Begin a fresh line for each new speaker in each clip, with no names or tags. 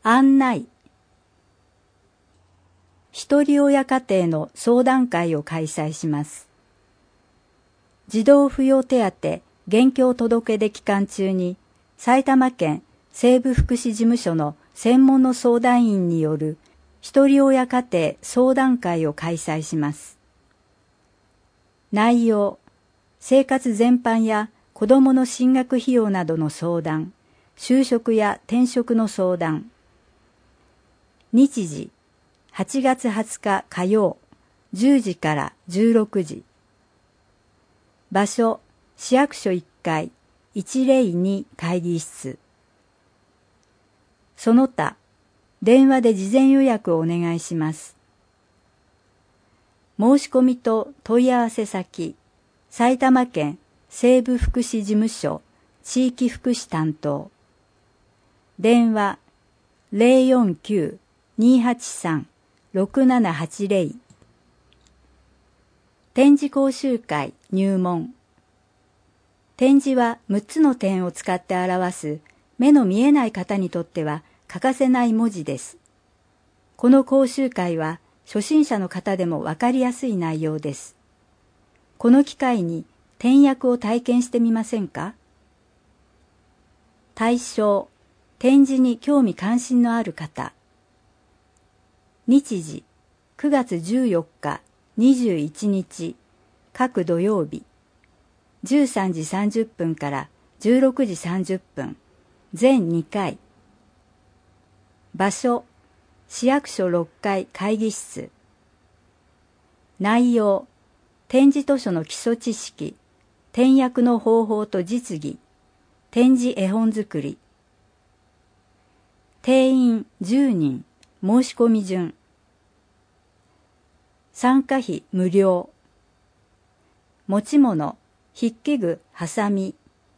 案内。ひとり親家庭の相談会を開催します。児童扶養手当現況届出期間中に埼玉県西部福祉事務所の専門の相談員によるひとり親家庭相談会を開催します。内容、生活全般や子どもの進学費用などの相談、就職や転職の相談。日時、8月20日火曜、10時から16時。場所、市役所1階、102会議室。その他、電話で事前予約をお願いします。申し込みと問い合わせ先、埼玉県西部福祉事務所地域福祉担当。電話049-283-6780。点字講習会入門。点字は6つの点を使って表す目の見えない方にとっては欠かせない文字です。この講習会は初心者の方でもわかりやすい内容です。この機会に点訳を体験してみませんか？対象、点字に興味関心のある方。日時、9月14日、21日、各土曜日、13時30分から16時30分、全2回。場所、市役所6階会議室。内容、点字図書の基礎知識、点訳の方法と実技、点字絵本作り。定員10人、申し込み順。参加費無料。持ち物、筆記具、はさみ。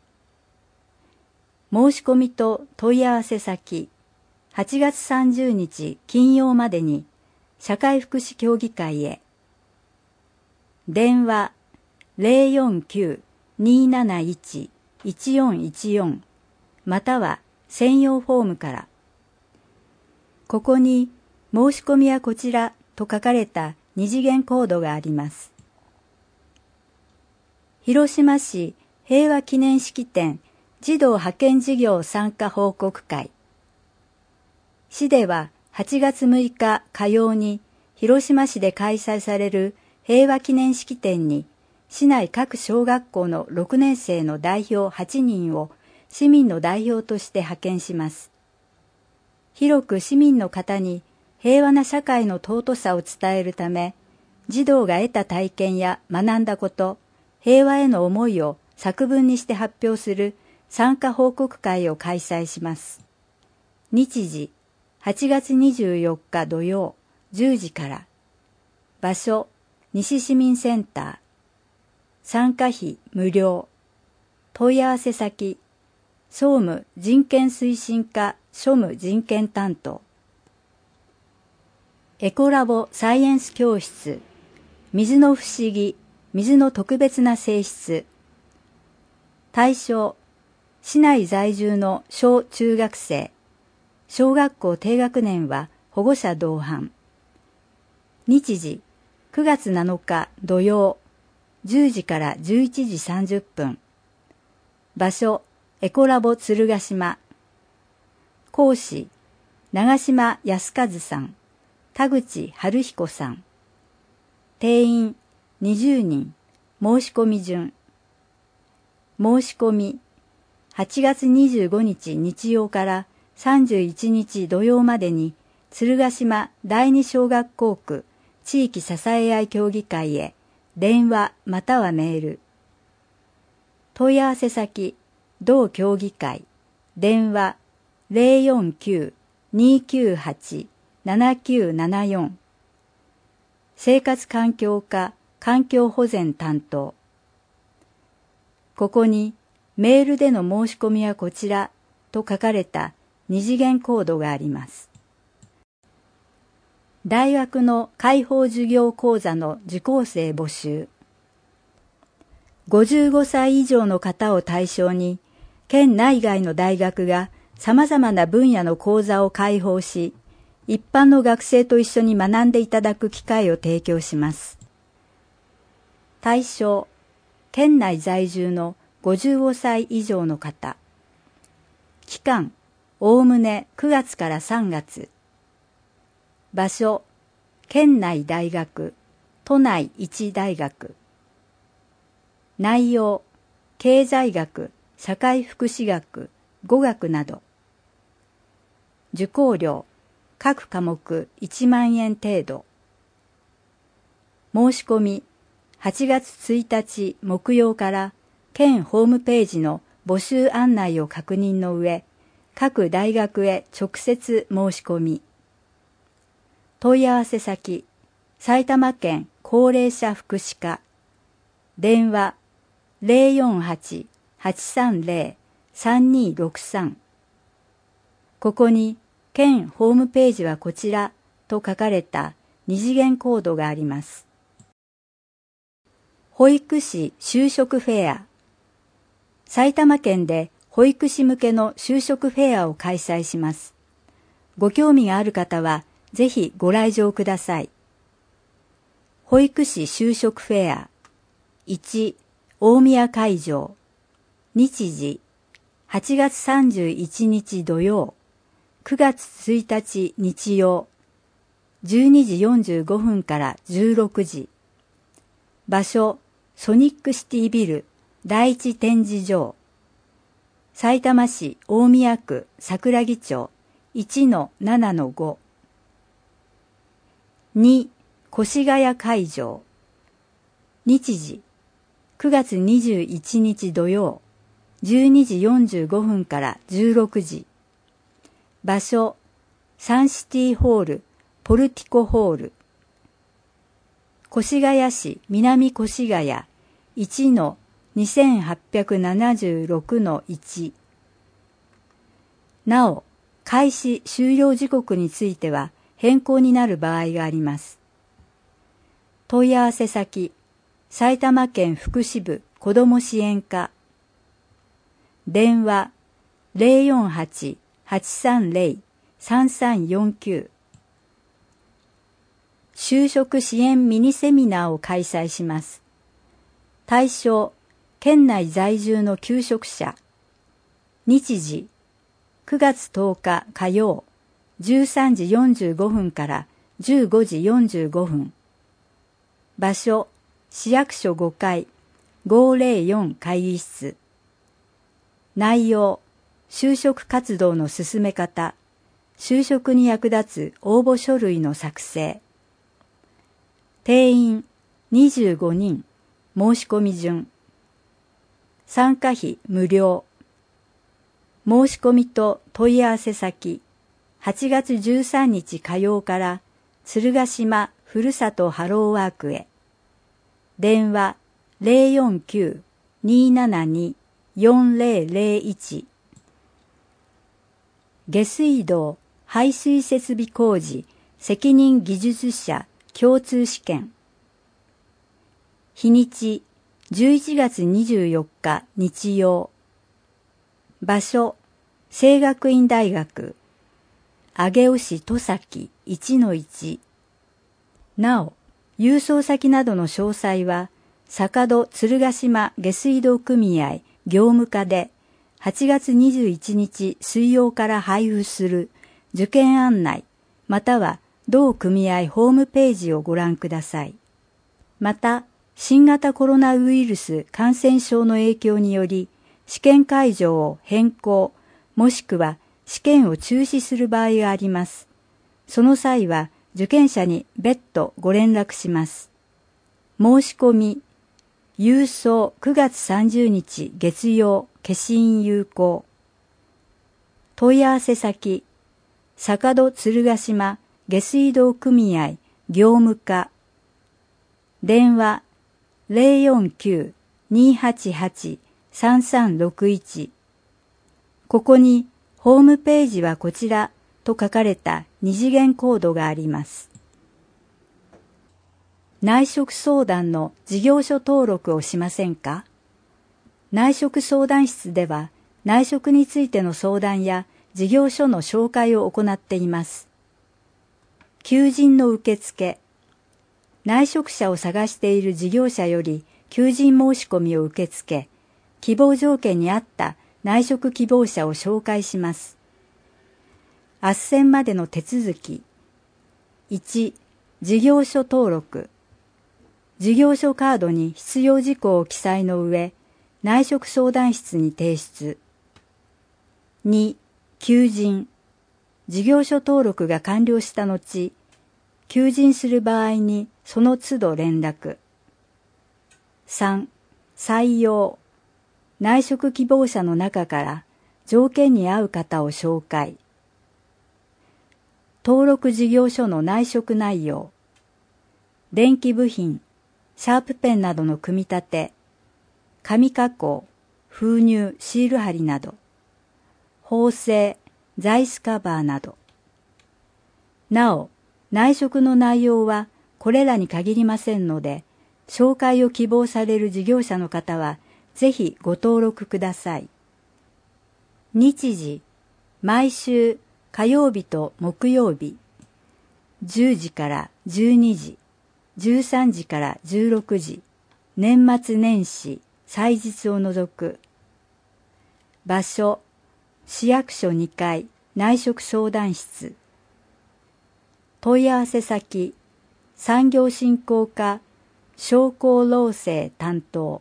申し込みと問い合わせ先、8月30日金曜までに社会福祉協議会へ。電話049-271-1414または専用フォームから。ここに申し込みはこちらと書かれた二次元コードがあります。広島市平和記念式典児童派遣事業参加報告会。市では8月6日火曜に広島市で開催される平和記念式典に市内各小学校の6年生の代表8人を市民の代表として派遣します。広く市民の方に平和な社会の尊さを伝えるため、児童が得た体験や学んだこと、平和への思いを作文にして発表する参加報告会を開催します。日時、8月24日土曜、10時から。場所、西市民センター。参加費無料。問い合わせ先、総務人権推進課庶務人権担当。エコラボサイエンス教室。水の不思議、水の特別な性質。対象、市内在住の小中学生。小学校低学年は保護者同伴。日時、9月7日土曜、10時から11時30分。場所、エコラボ鶴ヶ島。講師、長島康和さん、田口春彦さん。定員20人、申し込み順。申し込み、8月25日日曜から31日土曜までに鶴ヶ島第二小学校区地域支え合い協議会へ電話またはメール。問い合わせ先、同協議会、電話049-298-7974。生活環境課環境保全担当。ここにメールでの申し込みはこちらと書かれた二次元コードがあります。大学の開放授業講座の受講生募集。55歳以上の方を対象に、県内外の大学が様々な分野の講座を開放し、一般の学生と一緒に学んでいただく機会を提供します。対象、県内在住の55歳以上の方。期間、おおむね9月から3月。場所、県内大学、都内一大学。内容、経済学、社会福祉学、語学など。受講料、各科目1万円程度。申し込み、8月1日木曜から県ホームページの募集案内を確認の上、各大学へ直接申し込み。問い合わせ先、埼玉県高齢者福祉課。電話 048-830-3263。ここに、県ホームページはこちらと書かれた二次元コードがあります。保育士就職フェア。埼玉県で保育士向けの就職フェアを開催します。ご興味がある方は、ぜひご来場ください。保育士就職フェア。1、大宮会場。日時、8月31日土曜。9月1日日曜、12時45分から16時。場所、ソニックシティビル第一展示場。さいたま市大宮区桜木町 1-7-5。2、越谷会場。日時、9月21日土曜、12時45分から16時。場所、サンシティホール、ポルティコホール。越谷市南越谷 1-2876-1。なお、開始終了時刻については変更になる場合があります。問い合わせ先、埼玉県福祉部子ども支援課。電話 048-830-3349。就職支援ミニセミナーを開催します。対象、県内在住の求職者。日時、9月10日火曜、13時45分から15時45分。場所、市役所5階、504会議室。内容、就職活動の進め方、就職に役立つ応募書類の作成。定員25人、申し込み順。参加費無料。申し込みと問い合わせ先、8月13日火曜から鶴ヶ島ふるさとハローワークへ。電話 049-272-4001。下水道排水設備工事責任技術者共通試験。日にち11月24日日曜。場所、聖学院大学。上尾市戸崎 1-1。なお、郵送先などの詳細は、坂戸鶴ヶ島下水道組合業務課で8月21日水曜から配布する受験案内、または同組合ホームページをご覧ください。また、新型コロナウイルス感染症の影響により、試験会場を変更、もしくは試験を中止する場合があります。その際は、受験者に別途ご連絡します。申し込み、郵送9月30日月曜、消印有効。問い合わせ先、坂戸鶴ヶ島下水道組合業務課。電話 049-288-3361。ここにホームページはこちらと書かれた二次元コードがあります。内職相談の事業所登録をしませんか？内職相談室では内職についての相談や事業所の紹介を行っています。求人の受付。内職者を探している事業者より求人申し込みを受け付け、希望条件に合った内職希望者を紹介します。斡旋までの手続き。1、事業所登録。事業所カードに必要事項を記載の上、内職相談室に提出。2、求人。事業所登録が完了した後、求人する場合にその都度連絡。3、採用。内職希望者の中から条件に合う方を紹介。登録事業所の内職内容。電気部品、シャープペンなどの組み立て、紙加工、封入、シール貼りなど、縫製、座椅子カバーなど。なお、内職の内容はこれらに限りませんので、紹介を希望される事業者の方は、ぜひご登録ください。日時、毎週火曜日と木曜日、10時から12時、13時から16時、年末年始、祭日を除く。場所、市役所2階、内職相談室。問い合わせ先、産業振興課、商工労政担当。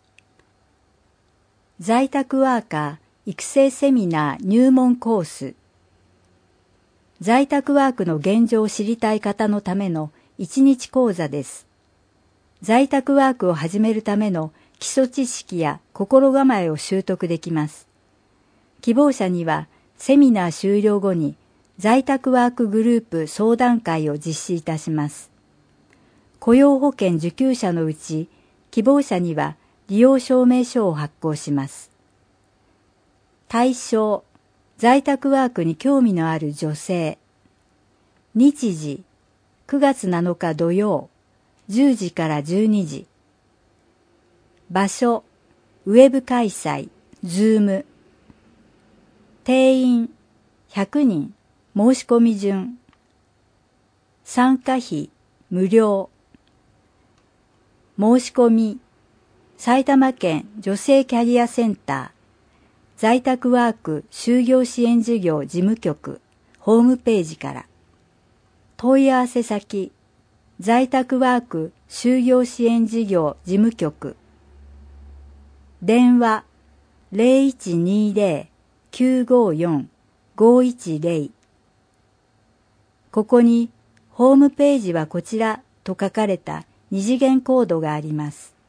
在宅ワーカー育成セミナー入門コース。在宅ワークの現状を知りたい方のための1日講座です。在宅ワークを始めるための基礎知識や心構えを習得できます。希望者にはセミナー終了後に在宅ワークグループ相談会を実施いたします。雇用保険受給者のうち希望者には利用証明書を発行します。対象、在宅ワークに興味のある女性。日時、9月7日土曜、10時から12時。場所、ウェブ開催、Zoom。定員、100人、申し込み順。参加費、無料。申し込み、埼玉県女性キャリアセンター、在宅ワーク就業支援事業事務局、ホームページから。問い合わせ先、在宅ワーク就業支援事業事務局。電話、0120-954-510。ここに、ホームページはこちらと書かれた二次元コードがあります。